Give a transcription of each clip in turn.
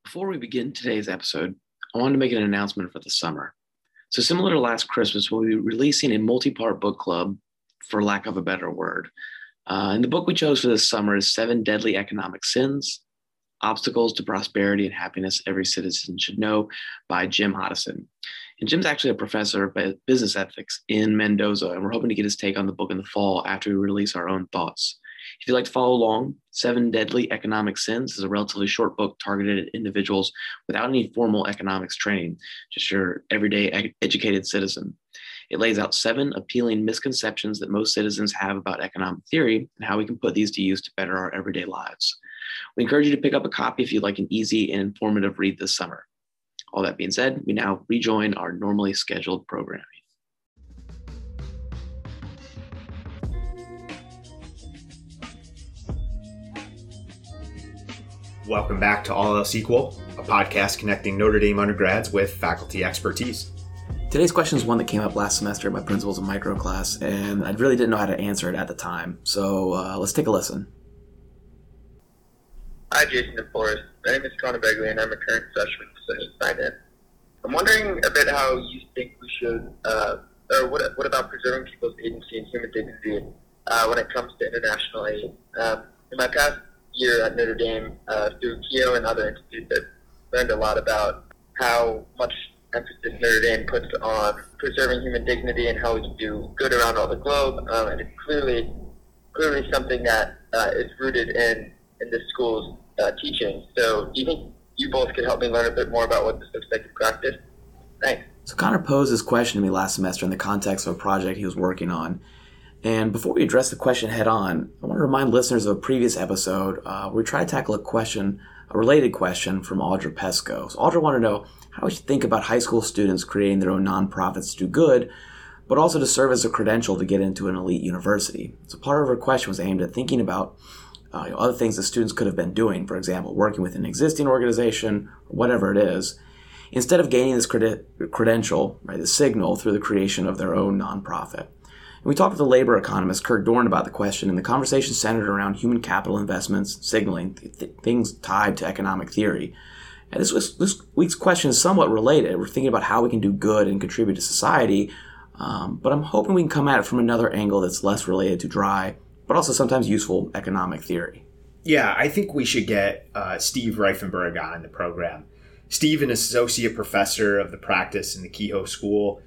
Before we begin today's episode, I wanted to make an announcement for the summer. So similar to last Christmas, we'll be releasing a multi-part book club, for lack of a better word. And the book we chose for this summer is 7 Deadly Economic Sins, Obstacles to Prosperity and Happiness Every Citizen Should Know by Jim Hottison. And Jim's actually a professor of business ethics in Mendoza, and we're hoping to get his take on the book in the fall after we release our own thoughts. If you'd like to follow along, 7 Deadly Economic Sins is a relatively short book targeted at individuals without any formal economics training, just your everyday educated citizen. It lays out 7 appealing misconceptions that most citizens have about economic theory and how we can put these to use to better our everyday lives. We encourage you to pick up a copy if you'd like an easy and informative read this summer. All that being said, we now rejoin our normally scheduled programming. Welcome back to All Else Equal, a podcast connecting Notre Dame undergrads with faculty expertise. Today's question is one that came up last semester in my principles and micro class, and I really didn't know how to answer it at the time. So let's take a listen. Hi, Jason and Forrest. My name is Connor Begley, and I'm a current freshman studying finance. I'm wondering a bit how you think we should, or what about preserving people's agency and human dignity when it comes to international aid? In my past year at Notre Dame, through Keough and other institutes, I've learned a lot about how much emphasis Notre Dame puts on preserving human dignity and how we can do good around all the globe, and it's clearly something that is rooted in this school's teaching. So do you think you both could help me learn a bit more about what this looks like in practice? Thanks. So Connor posed this question to me last semester in the context of a project he was working on. And before we address the question head on, I want to remind listeners of a previous episode where we tried to tackle a related question from Audra Pesco. So Audra wanted to know how we should think about high school students creating their own nonprofits to do good, but also to serve as a credential to get into an elite university. So part of her question was aimed at thinking about other things that students could have been doing, for example, working with an existing organization, or whatever it is, instead of gaining this credential, right, the signal through the creation of their own nonprofit. And we talked with the labor economist Kurt Dorn about the question, and the conversation centered around human capital investments, signaling things tied to economic theory. And this week's question is somewhat related. We're thinking about how we can do good and contribute to society, but I'm hoping we can come at it from another angle that's less related to dry, but also sometimes useful economic theory. Yeah, I think we should get Steve Reifenberg on the program. Steve, an associate professor of the practice in the Keough School,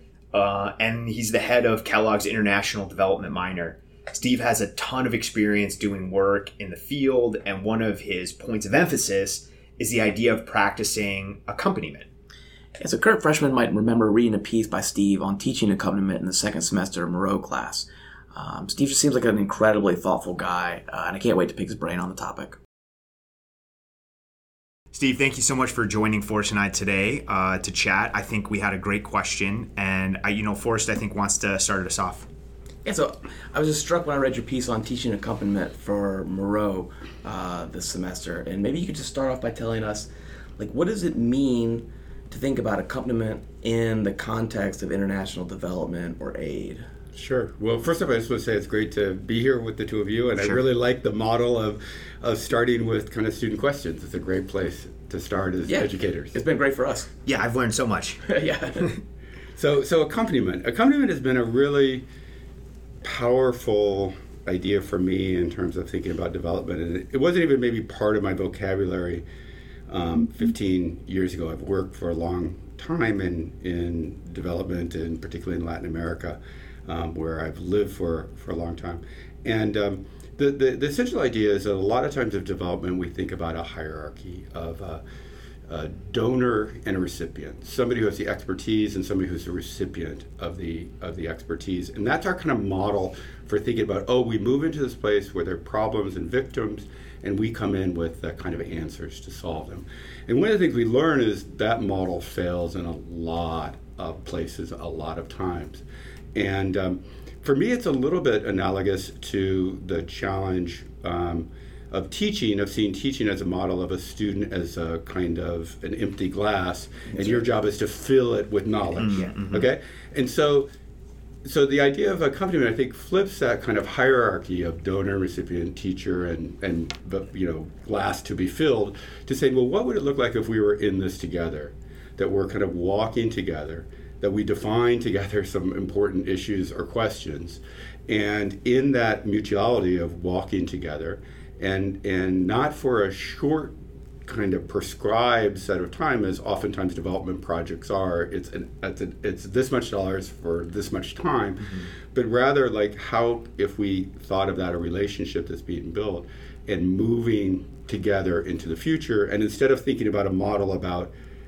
and he's the head of Kellogg's International Development Minor. Steve has a ton of experience doing work in the field, and one of his points of emphasis is the idea of practicing accompaniment. Yeah, so current freshmen might remember reading a piece by Steve on teaching accompaniment in the second semester Moreau class. Steve just seems like an incredibly thoughtful guy, and I can't wait to pick his brain on the topic. Steve, thank you so much for joining Forrest and I today to chat. I think we had a great question, and Forrest, I think, wants to start us off. Yeah, so I was just struck when I read your piece on teaching accompaniment for Moreau this semester, and maybe you could just start off by telling us, what does it mean to think about accompaniment in the context of international development or aid? Sure. Well, first of all, I just want to say it's great to be here with the two of you, and sure. I really like the model of starting with kind of student questions. It's a great place to start as educators. It's been great for us. Yeah, I've learned so much. Yeah. So accompaniment. Accompaniment has been a really powerful idea for me in terms of thinking about development. And it wasn't even maybe part of my vocabulary 15 years ago. I've worked for a long time in development, and particularly in Latin America, where I've lived for a long time. And the essential idea is that a lot of times of development, we think about a hierarchy of a donor and a recipient, somebody who has the expertise and somebody who's the recipient of the expertise. And that's our kind of model for thinking about, we move into this place where there are problems and victims, and we come in with the kind of answers to solve them. And one of the things we learn is that model fails in a lot of places, a lot of times. And for me, it's a little bit analogous to the challenge of teaching, of seeing teaching as a model of a student as a kind of an empty glass, and your job is to fill it with knowledge, okay? And so so the idea of accompaniment, I think, flips that kind of hierarchy of donor, recipient, teacher, and glass to be filled, to say, well, what would it look like if we were in this together, that we're kind of walking together, that we define together some important issues or questions, and in that mutuality of walking together, and not for a short kind of prescribed set of time, as oftentimes development projects are. It's this much dollars for this much time, but rather like how, if we thought of that a relationship that's being built and moving together into the future, and instead of thinking about a model about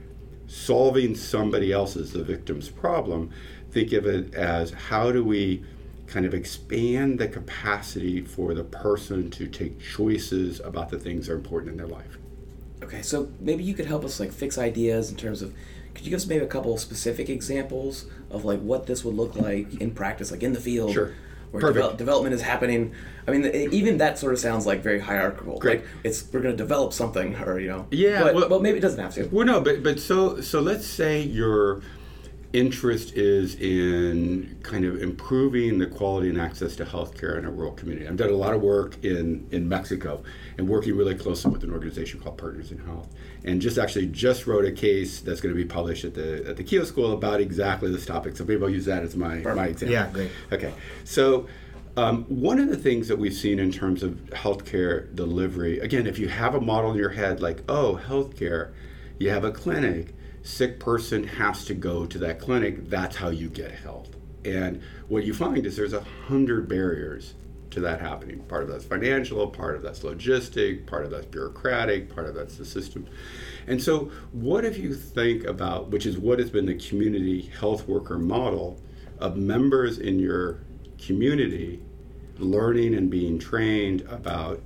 solving somebody else's, the victim's problem, think of it as how do we kind of expand the capacity for the person to take choices about the things that are important in their life. Okay, so maybe you could help us like fix ideas in terms of, could you give us maybe a couple of specific examples of like what this would look like in practice, like in the field? Sure. Where development is happening. I mean, even that sort of sounds like very hierarchical. Great. Like we're going to develop something, or Yeah. But maybe it doesn't have to. Well, no, but so let's say your interest is in kind of improving the quality and access to healthcare in a rural community. I've done a lot of work in Mexico and working really closely with an organization called Partners in Health, and just wrote a case that's going to be published at the Keough School about exactly this topic. So maybe I'll use that as my example. Yeah, great. Okay, so one of the things that we've seen in terms of healthcare delivery, again, if you have a model in your head like, oh, healthcare, you have a clinic, sick person has to go to that clinic, that's how you get health. And what you find is there's 100 barriers to that happening. Part of that's financial, part of that's logistic, part of that's bureaucratic, part of that's the system. And so what if you think about, which is what has been the community health worker model, of members in your community learning and being trained about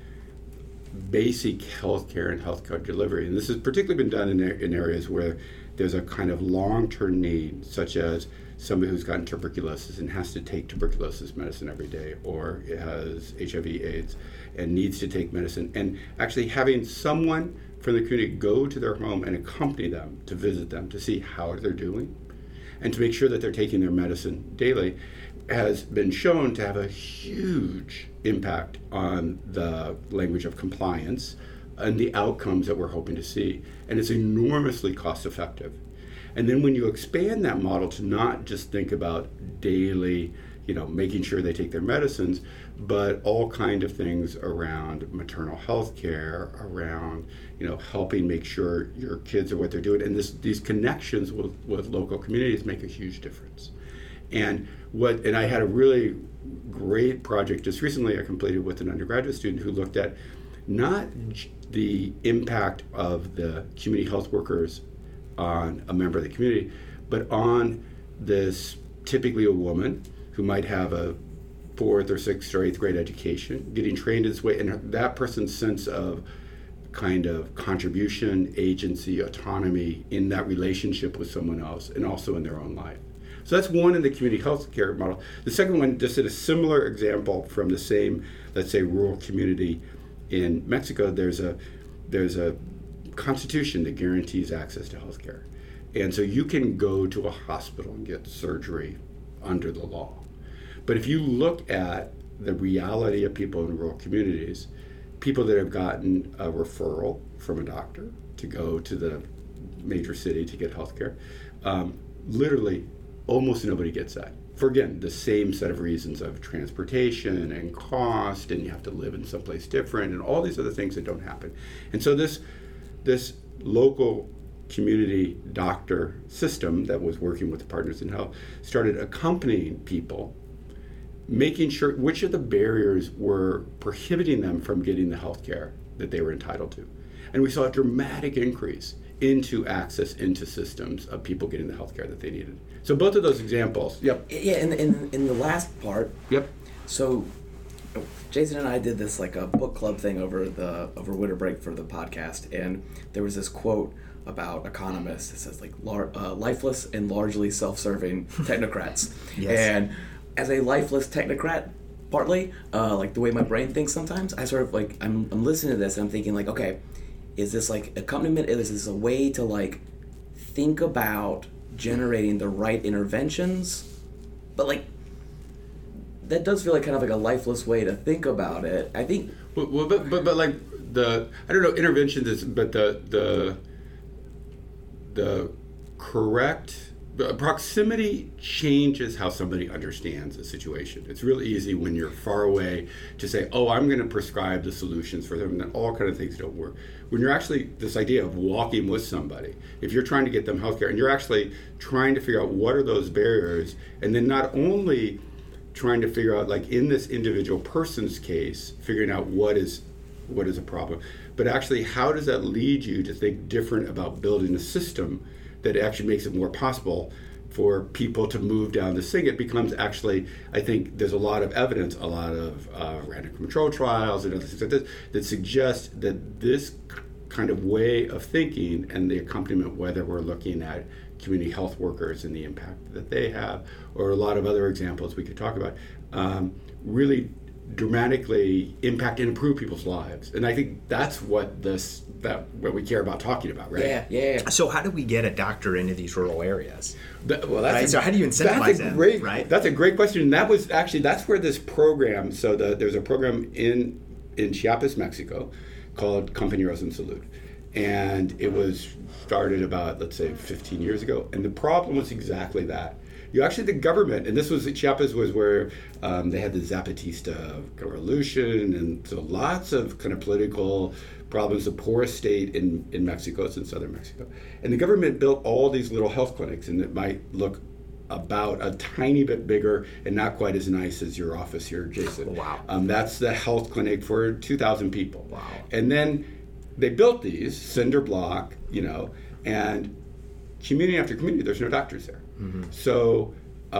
basic healthcare and healthcare delivery. And this has particularly been done in areas where there's a kind of long-term need, such as somebody who's gotten tuberculosis and has to take tuberculosis medicine every day, or has HIV/AIDS and needs to take medicine, and actually having someone from the community go to their home and accompany them to visit them to see how they're doing and to make sure that they're taking their medicine daily has been shown to have a huge impact on the language of compliance and the outcomes that we're hoping to see. And it's enormously cost effective. And then when you expand that model to not just think about daily, making sure they take their medicines, but all kind of things around maternal health care, around, helping make sure your kids are what they're doing. And these connections with local communities make a huge difference. And I had a really great project just recently I completed with an undergraduate student who looked at not the impact of the community health workers on a member of the community, but on this, typically a woman who might have a 4th or 6th or 8th grade education, getting trained in this way, and that person's sense of kind of contribution, agency, autonomy in that relationship with someone else, and also in their own life. So that's one in the community health care model. The second one, just at a similar example from the same, let's say, rural community in Mexico, there's a constitution that guarantees access to health care. And so you can go to a hospital and get surgery under the law. But if you look at the reality of people in rural communities, people that have gotten a referral from a doctor to go to the major city to get health care, literally almost nobody gets that. For, again, the same set of reasons of transportation and cost, and you have to live in someplace different, and all these other things that don't happen. And so this local community doctor system that was working with the Partners in Health started accompanying people, making sure which of the barriers were prohibiting them from getting the health care that they were entitled to. And we saw a dramatic increase into access into systems of people getting the health care that they needed. So both of those examples. Yep. Yeah, in the last part. Yep. So Jason and I did this like a book club thing over winter break for the podcast, and there was this quote about economists. It says like lifeless and largely self-serving technocrats. Yes. And as a lifeless technocrat, partly like the way my brain thinks sometimes, I sort of like I'm listening to this and I'm thinking like, okay, is this like accompaniment? Is this a way to like think about generating the right interventions? But like that does feel like kind of like a lifeless way to think about it. I think. Well, but like I don't know, interventions is, but the correct. Proximity changes how somebody understands a situation. It's really easy when you're far away to say, oh, I'm going to prescribe the solutions for them, and then all kind of things don't work. When you're actually, this idea of walking with somebody, if you're trying to get them healthcare, and you're actually trying to figure out what are those barriers, and then not only trying to figure out, like in this individual person's case, figuring out what is a problem, but actually how does that lead you to think different about building a system that actually makes it more possible for people to move down this thing. It becomes actually, I think there's a lot of evidence, a lot of random control trials and other things like this that suggest that this kind of way of thinking and the accompaniment, whether we're looking at community health workers and the impact that they have, or a lot of other examples we could talk about, really dramatically impact and improve people's lives. And I think that's what what we care about talking about, right? Yeah. So how do we get a doctor into these rural areas? So how do you incentivize them? Right? That's a great question. And that's where this program, there's a program in Chiapas, Mexico, called Compañeros en Salud. And it was started about, let's say, 15 years ago. And the problem was exactly that. The government, and Chiapas was where they had the Zapatista revolution, and so lots of kind of political problems, the poorest state in Mexico, it's in southern Mexico. And the government built all these little health clinics, and it might look about a tiny bit bigger and not quite as nice as your office here, Jason. Wow. That's the health clinic for 2,000 people. Wow. And then they built these, cinder block, and community after community, there's no doctors there. Mm-hmm. So,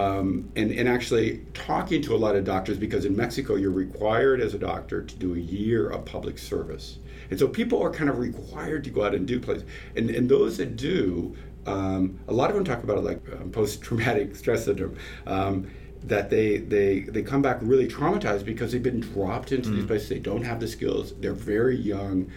and actually talking to a lot of doctors, because in Mexico you're required as a doctor to do a year of public service. And so people are kind of required to go out and do places. And those that do, a lot of them talk about it like post-traumatic stress syndrome, that they come back really traumatized because they've been dropped into these places. They don't have the skills. They're very young.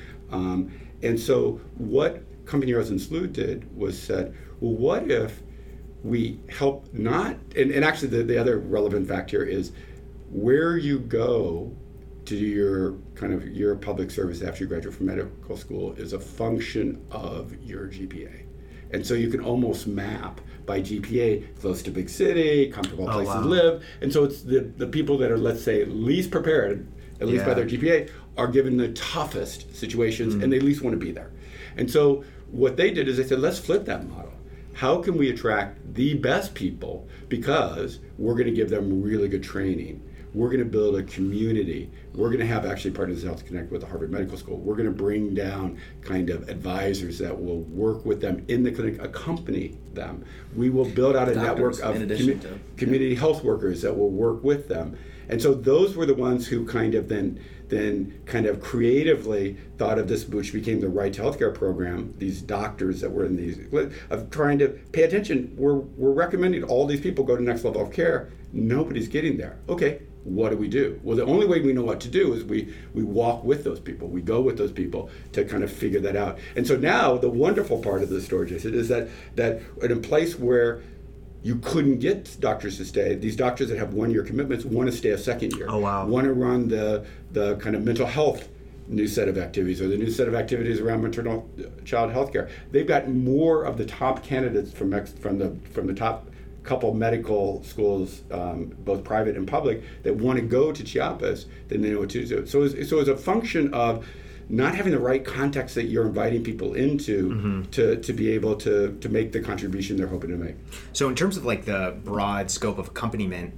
And so what Compañeros en Salud did was said, well, what if we help not, and actually the other relevant fact here is where you go to do your public service after you graduate from medical school is a function of your GPA. And so you can almost map by GPA close to big city, comfortable place to live. And so it's the people that are, let's say, least prepared, at least by their GPA, are given the toughest situations and they at least want to be there. And so what they did is they said, let's flip that model. How can we attract the best people? Because we're going to give them really good training. We're going to build a community. We're going to have actually Partners Health Connect with the Harvard Medical School. We're going to bring down kind of advisors that will work with them in the clinic, accompany them. We will build out a network of community health workers that will work with them. And so those were the ones who kind of then kind of creatively thought of this, which became the Right to Healthcare program, these doctors that were in these, of trying to pay attention. We're recommending all these people go to next level of care. Nobody's getting there. Okay, what do we do? Well, the only way we know what to do is we walk with those people. We go with those people to kind of figure that out. And so now the wonderful part of the story, Jason, is that in a place where you couldn't get doctors to stay, these doctors that have 1-year commitments want to stay a second year. Oh, wow. Want to run the kind of mental health new set of activities, or the new set of activities around maternal child health care. They've got more of the top candidates from the top couple medical schools, both private and public, that want to go to Chiapas than they know what to do. So it's a function of not having the right context that you're inviting people into to be able to make the contribution they're hoping to make. So in terms of like the broad scope of accompaniment,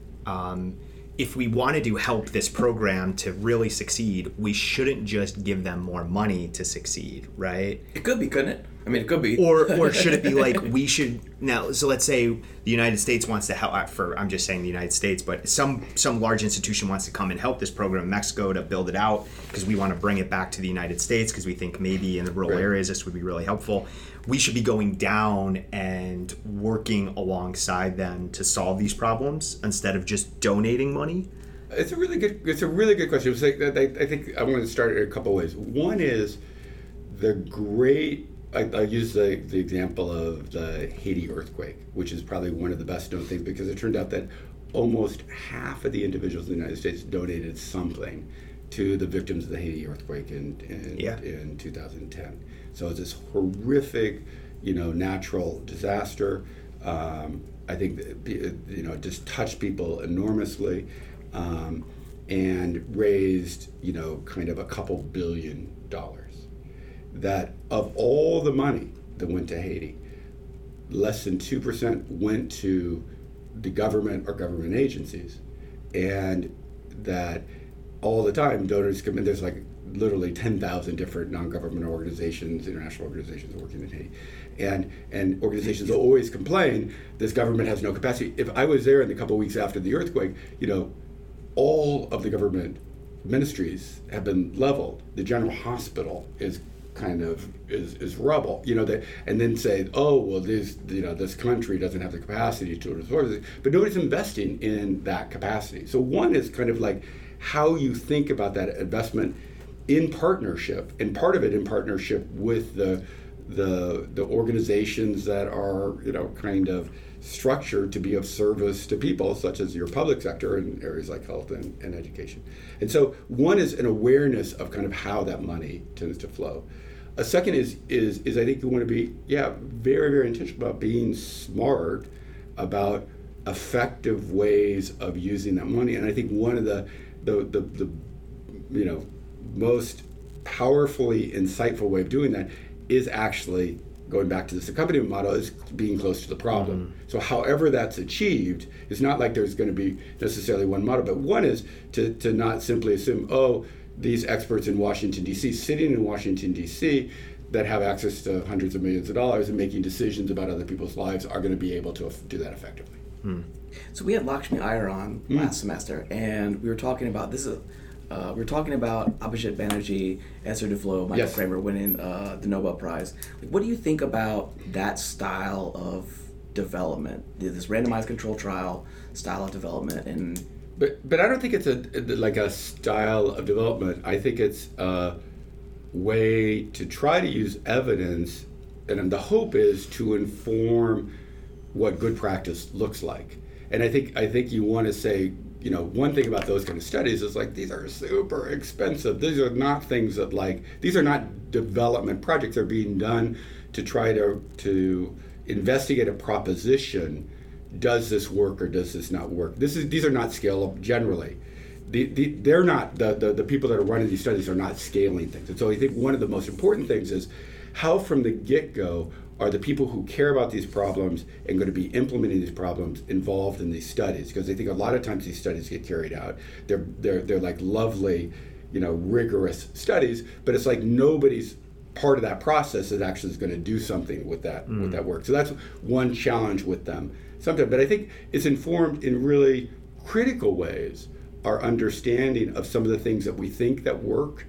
if we wanted to help this program to really succeed, we shouldn't just give them more money to succeed, right? It could be, couldn't it? I mean, it could be. Or should it be like we should now? So let's say the United States wants to help. I'm just saying the United States, but some large institution wants to come and help this program in Mexico to build it out because we want to bring it back to the United States because we think maybe in the rural areas this would be really helpful. We should be going down and working alongside them to solve these problems instead of just donating money. It's a really good question. It's like, I think I want to start in a couple ways. One is the great. I use the example of the Haiti earthquake, which is probably one of the best known things because it turned out that almost half of the individuals in the United States donated something to the victims of the Haiti earthquake in 2010. So it's this horrific, natural disaster. I think that, it just touched people enormously, and raised, kind of a couple $2 billion. That of all the money that went to Haiti, less than 2% went to the government or government agencies, and that all the time donors come in. There's like literally 10,000 different non-government organizations, international organizations working in Haiti, and organizations always complain this government has no capacity. If I was there in the couple of weeks after the earthquake, all of the government ministries have been leveled. The general hospital is rubble, and then say, oh, well, this country doesn't have the capacity to absorb it, but nobody's investing in that capacity. So one is kind of like how you think about that investment in partnership, and part of it in partnership with the organizations that are, kind of structured to be of service to people, such as your public sector in areas like health and education. And so one is an awareness of kind of how that money tends to flow. A second is I think you want to be, very, very intentional about being smart about effective ways of using that money. And I think one of the most powerfully insightful way of doing that is actually going back to this accompaniment model, is being close to the problem. Mm-hmm. So however that's achieved, it's not like there's going to be necessarily one model, but one is to not simply assume, these experts in Washington, D.C., sitting in Washington, D.C., that have access to hundreds of millions of dollars and making decisions about other people's lives are going to be able to do that effectively. Mm. So we had Lakshmi Iyer on last semester, and we were talking about Abhijit Banerjee, Esther Duflo, Michael Kramer winning the Nobel Prize. What do you think about that style of development, this randomized control trial style of development? And But I don't think it's a style of development. I think it's a way to try to use evidence, and the hope is to inform what good practice looks like. And I think you want to say, one thing about those kind of studies is like, these are super expensive. These are not things that these are not development projects. They're being done to try to investigate a proposition. Does this work or does this not work? These are not scalable generally. They're not, the people that are running these studies are not scaling things. And so I think one of the most important things is how from the get-go are the people who care about these problems and going to be implementing these problems involved in these studies? Because I think a lot of times these studies get carried out. They're like lovely, rigorous studies, but it's like nobody's part of that process that actually is going to do something with that work. So that's one challenge with them sometimes. But I think it's informed in really critical ways our understanding of some of the things that we think that work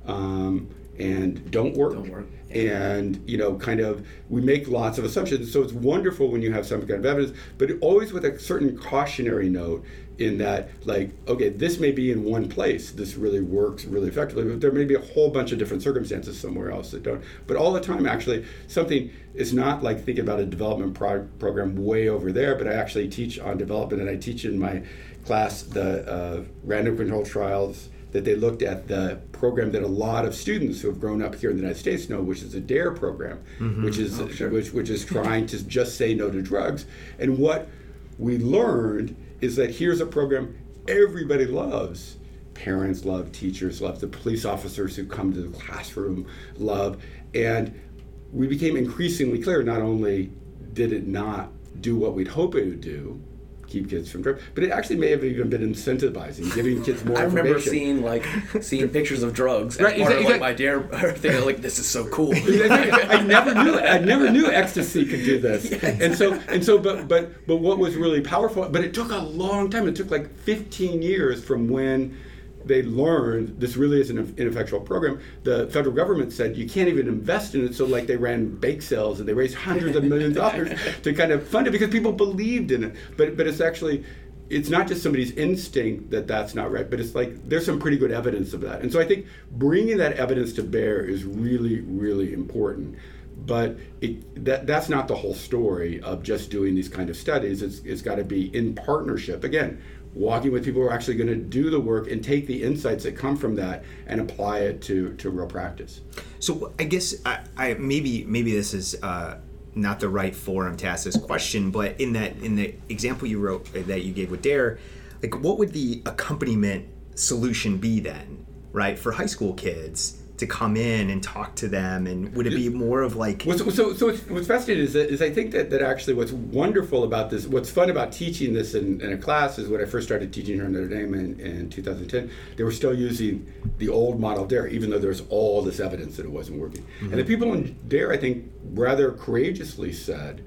and don't work. And, kind of, we make lots of assumptions. So it's wonderful when you have some kind of evidence, but always with a certain cautionary note in that, okay, this may be in one place, this really works really effectively, but there may be a whole bunch of different circumstances somewhere else that don't. But all the time, actually, something is not like thinking about a development program way over there, but I actually teach on development, and I teach in my class the random control trials that they looked at, the program that a lot of students who have grown up here in the United States know, which is a DARE program, which is which is trying to just say no to drugs. And what we learned is that here's a program everybody loves. Parents love, teachers love, the police officers who come to the classroom love. And we became increasingly clear, not only did it not do what we'd hope it would do, keep kids from drugs, but it actually may have even been incentivizing, giving kids more information. I remember seeing pictures of drugs as part of my DARE thing. This is so cool. I never knew ecstasy could do this. Yes. And so, but what was really powerful, but it took a long time. It took 15 years from when they learned this really is an ineffectual program. The federal government said you can't even invest in it, so they ran bake sales and they raised hundreds of millions of dollars to kind of fund it because people believed in it. But it's actually, it's not just somebody's instinct that that's not right, but it's there's some pretty good evidence of that. And so I think bringing that evidence to bear is really, really important. But that's not the whole story of just doing these kind of studies. It's got to be in partnership. Again, walking with people who are actually going to do the work and take the insights that come from that and apply it to real practice. So I guess I maybe this is not the right forum to ask this question, but in the example you wrote that you gave with Dare, like what would the accompaniment solution be then, right, for high school kids to come in and talk to them? And would it be more of like... So what's fascinating is I think that actually what's wonderful about this, what's fun about teaching this in a class is when I first started teaching here in Notre Dame in 2010, they were still using the old model of DARE, even though there's all this evidence that it wasn't working. Mm-hmm. And the people in DARE, I think, rather courageously said,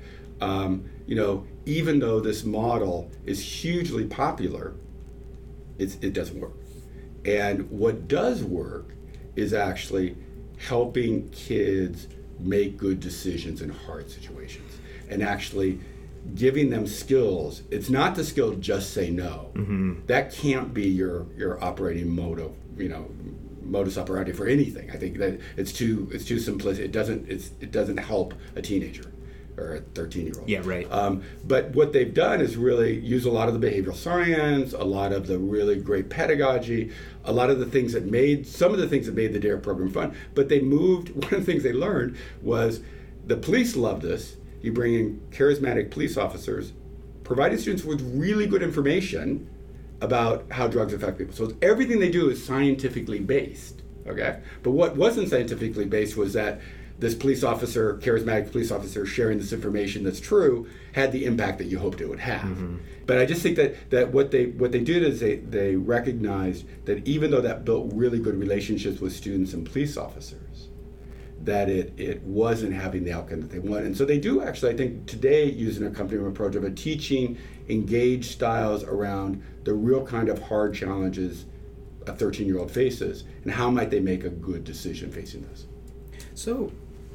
even though this model is hugely popular, it doesn't work. And what does work is actually helping kids make good decisions in hard situations and actually giving them skills. It's not the skill just say no. Mm-hmm. That can't be your operating modus operandi for anything. I think that it's too simplistic. It doesn't help a teenager or a 13-year-old. Yeah, right. But what they've done is really use a lot of the behavioral science, a lot of the really great pedagogy, a lot of the things that made the DARE program fun. But they moved, one of the things they learned was the police love this. You bring in charismatic police officers, providing students with really good information about how drugs affect people. So everything they do is scientifically based, okay? But what wasn't scientifically based was that this charismatic police officer sharing this information that's true had the impact that you hoped it would have. Mm-hmm. But I just think that what they did is they recognized that even though that built really good relationships with students and police officers, that it wasn't having the outcome that they wanted. And so they do actually, I think, today use an accompaniment approach of a teaching engaged styles around the real kind of hard challenges a 13-year-old faces and how might they make a good decision facing those. So,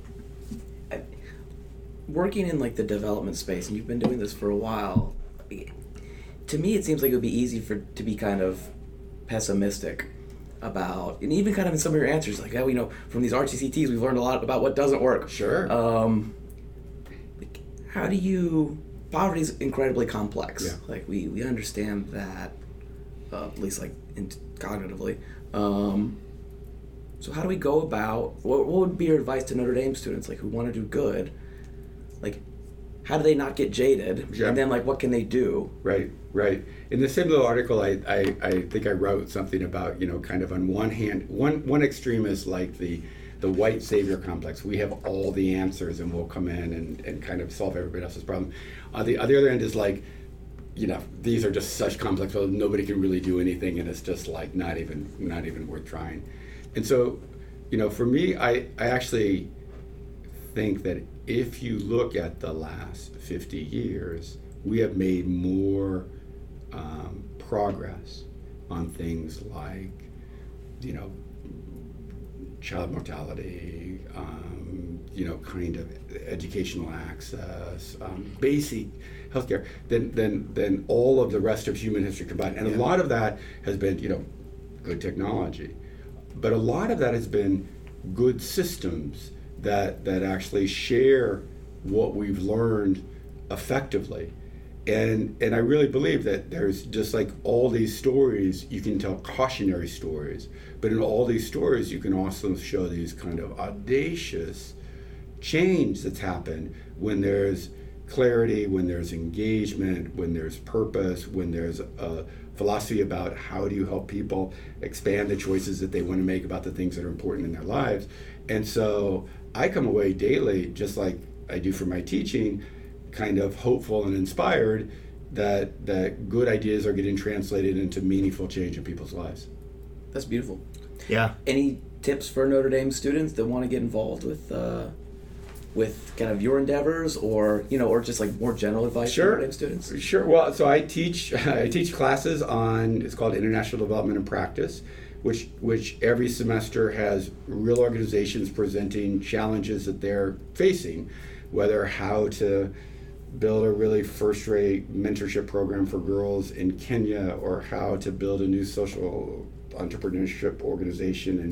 working in like the development space, and you've been doing this for a while, to me it seems like it would be easy to be kind of pessimistic about, and even kind of in some of your answers, like, from these RTCTs we've learned a lot about what doesn't work. Sure. How do you... Poverty is incredibly complex. Yeah. Like, we understand that, at least like cognitively. So how do we go about, what would be your advice to Notre Dame students, like, who want to do good? Like, how do they not get jaded? Yeah. And then, like, what can they do? Right. In the same little article, I think I wrote something about, kind of on one hand, one extreme is like the white savior complex. We have all the answers and we'll come in and kind of solve everybody else's problem. On the other end is like, these are just such complex, well, nobody can really do anything, and it's just like not even worth trying. And so, for me, I actually think that if you look at the last 50 years, we have made more progress on things like, child mortality, kind of educational access, basic healthcare, than all of the rest of human history combined. And a lot of that has been, good technology. But a lot of that has been good systems that actually share what we've learned effectively. And I really believe that there's just like all these stories, you can tell cautionary stories, but in all these stories you can also show these kind of audacious change that's happened when there's clarity, when there's engagement, when there's purpose, when there's a philosophy about how do you help people expand the choices that they want to make about the things that are important in their lives. And so I come away daily, just like I do for my teaching, kind of hopeful and inspired that good ideas are getting translated into meaningful change in people's lives. That's beautiful. Yeah. Any tips for Notre Dame students that want to get involved with kind of your endeavors, or just like more general advice for Notre Dame students? Sure. Well, so I teach classes on, it's called International Development and Practice, which every semester has real organizations presenting challenges that they're facing, whether how to build a really first-rate mentorship program for girls in Kenya, or how to build a new social entrepreneurship organization in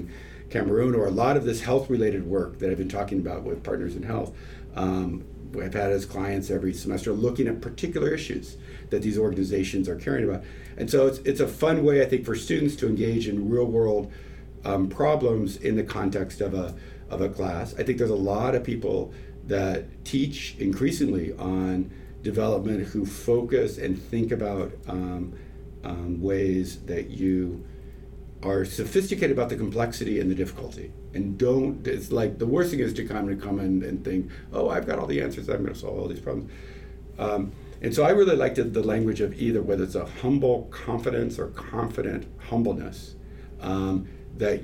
Cameroon, or a lot of this health-related work that I've been talking about with Partners in Health. I've had as clients every semester looking at particular issues that these organizations are caring about. And so it's a fun way, I think, for students to engage in real-world problems in the context of a class. I think there's a lot of people that teach increasingly on development who focus and think about ways that you are sophisticated about the complexity and the difficulty, and it's like the worst thing is to come in and think, oh, I've got all the answers, I'm going to solve all these problems. And so I really liked the language of either, whether it's a humble confidence or confident humbleness, that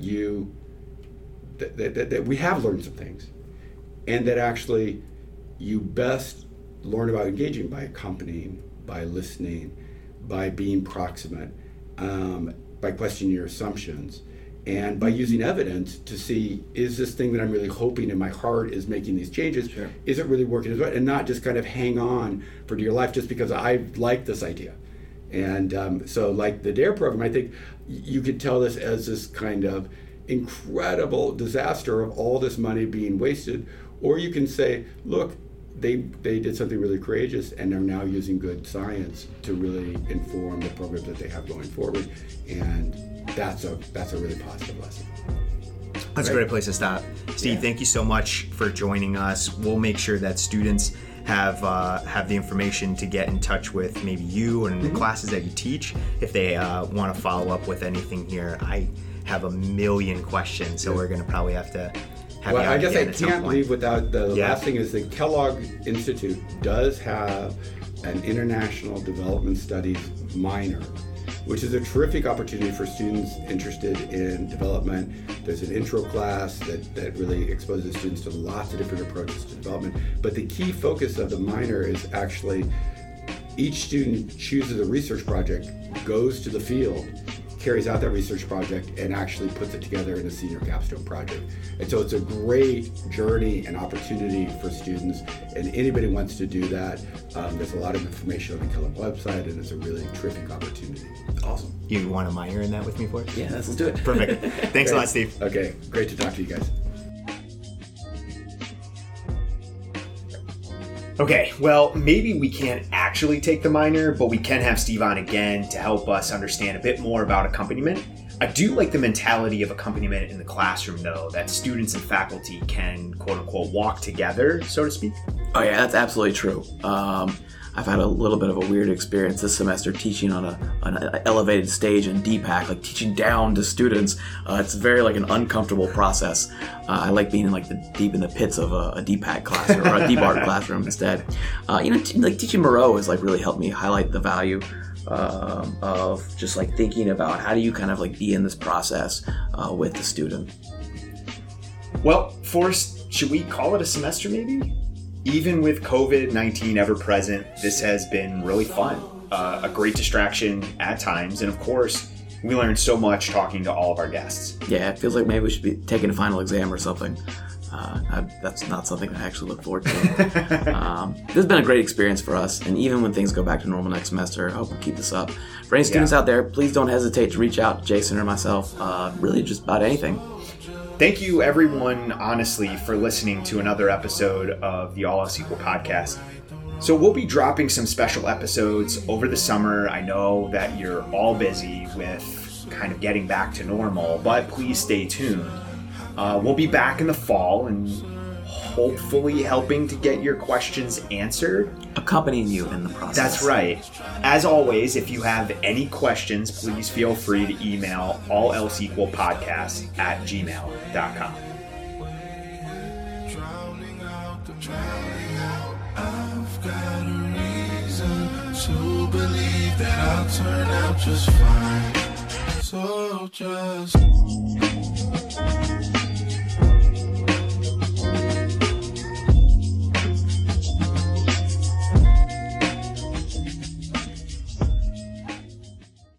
we have learned some things, and that actually you best learn about engaging by accompanying, by listening, by being proximate, by questioning your assumptions, and by using evidence to see, is this thing that I'm really hoping in my heart is making these changes, Sure. Is it really working as well? And not just kind of hang on for dear life just because I like this idea. And so like the DARE program, I think you could tell this as this kind of incredible disaster of all this money being wasted, or you can say, look, they did something really courageous and are now using good science to really inform the programs that they have going forward, and that's a really positive lesson. That's a great place to stop. Steve, Thank you so much for joining us. We'll make sure that students have the information to get in touch with maybe you and the classes that you teach if they want to follow up with anything here. I have a million questions, so we're going to probably have to have you on I guess again I at some can't point. leave without the last thing is the Kellogg Institute does have an International Development Studies minor, which is a terrific opportunity for students interested in development. There's an intro class that really exposes students to lots of different approaches to development. But the key focus of the minor is actually each student chooses a research project, goes to the field, carries out that research project, and actually puts it together in a senior capstone project. And so it's a great journey and opportunity for students, and anybody who wants to do that. There's a lot of information on the Kellogg website, and it's a really terrific opportunity. Awesome. You want to minor in that with me, for us? Yeah, let's do it. Perfect. Thanks a lot, Steve. Okay, great to talk to you guys. Okay, well, maybe we can't actually take the minor, but we can have Steve on again to help us understand a bit more about accompaniment. I do like the mentality of accompaniment in the classroom, though, that students and faculty can, quote unquote, walk together, so to speak. Oh yeah, that's absolutely true. I've had a little bit of a weird experience this semester teaching on an elevated stage in DPAC, like teaching down to students. It's very like an uncomfortable process. I like being in like deep in the pits of a DPAC classroom or a DBART classroom instead. Like teaching Moreau has like really helped me highlight the value of just like thinking about how do you kind of like be in this process with the student. Well, Forrest, should we call it a semester maybe? Even with COVID-19 ever present, this has been really fun. A great distraction at times, and of course, we learned so much talking to all of our guests. Yeah, it feels like maybe we should be taking a final exam or something. That's not something I actually look forward to. This has been a great experience for us, and even when things go back to normal next semester, I hope we keep this up. For any students out there, please don't hesitate to reach out to Jason or myself, really just about anything. Thank you, everyone, honestly, for listening to another episode of the All Else Equal podcast. So we'll be dropping some special episodes over the summer. I know that you're all busy with kind of getting back to normal, but please stay tuned. We'll be back in the fall and hopefully helping to get your questions answered. Accompanying you in the process. That's right. As always, if you have any questions, please feel free to email allelseequalpodcast@gmail.com. I've got a reason to believe that I'll turn out just fine. So just